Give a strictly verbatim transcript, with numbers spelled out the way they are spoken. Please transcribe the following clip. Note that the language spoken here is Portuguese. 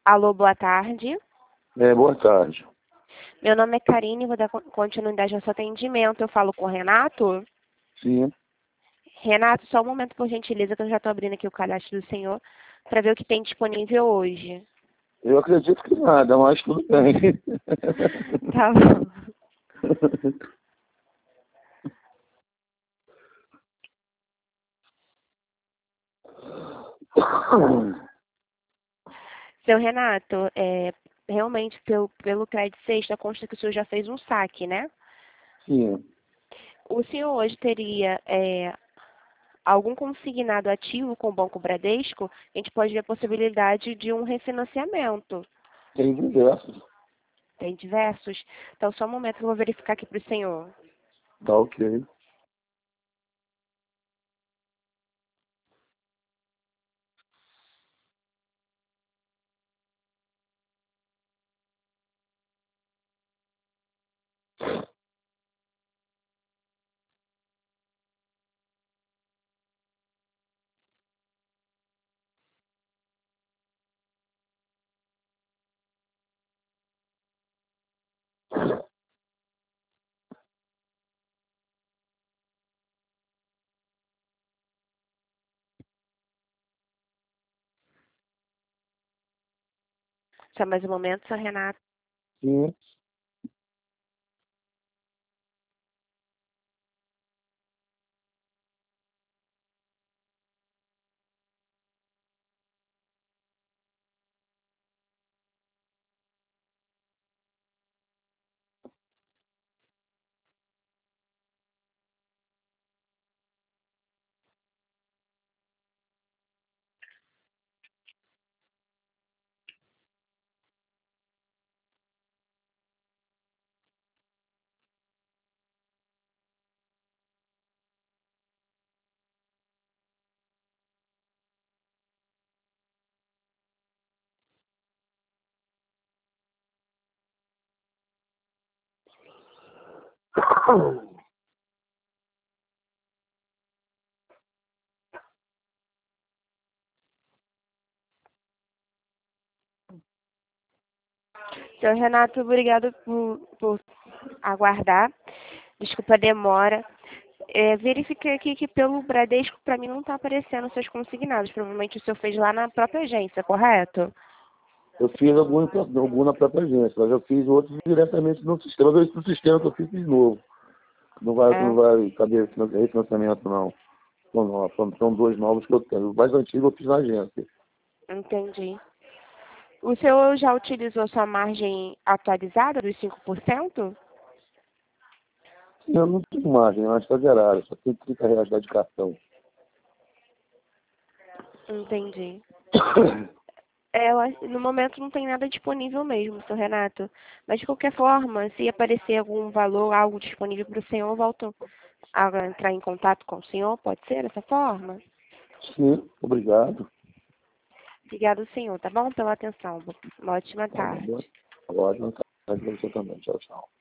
Alô, boa tarde. É, boa tarde. Meu nome é Karine, vou dar con- continuidade ao seu atendimento. Eu falo com o Renato? Sim, Renato, só um momento, por gentileza, que eu já estou abrindo aqui o cadastro do senhor para ver o que tem disponível hoje. eu acredito que nada, mas tudo bem. Tá bom. Seu Renato, é, realmente, pelo, pelo crédito sexta, consta que o senhor já fez um saque, né? Sim, O senhor hoje teria é, algum consignado ativo com o Banco Bradesco? A gente pode ver a possibilidade de um refinanciamento. tem diversos. Tem diversos? Então, só um momento que eu vou verificar aqui para o senhor. Tá ok. Só mais um momento, seu Renato. Sim. Seu Renato, obrigado por, por aguardar. Desculpa a demora. É, verifiquei aqui que pelo Bradesco, para mim, não está aparecendo seus consignados. Provavelmente o senhor fez lá na própria agência, correto? Eu fiz algum, algum na própria agência, mas eu fiz outros diretamente no sistema. Mas esse do sistema que eu fiz de novo. Não vai, É, não vai caber refinanciamento, não. São, novos, são, são dois novos que eu tenho. O mais antigo eu fiz na agência. entendi. O senhor já utilizou sua margem atualizada dos cinco por cento? Sim, eu não tenho margem, eu acho que está zerado. Só tem trinta reais lá de cartão. Entendi. É, eu acho- no momento não tem nada disponível mesmo, seu Renato. Mas de qualquer forma, se aparecer algum valor, algo disponível para o senhor, eu volto a entrar em contato com o senhor, pode ser dessa forma? Sim, obrigado. Obrigado, senhor, tá bom? Pela atenção. Uma ótima Tá bom, tarde. boa. Ótimo, tá. Pra você também. Tchau, tchau.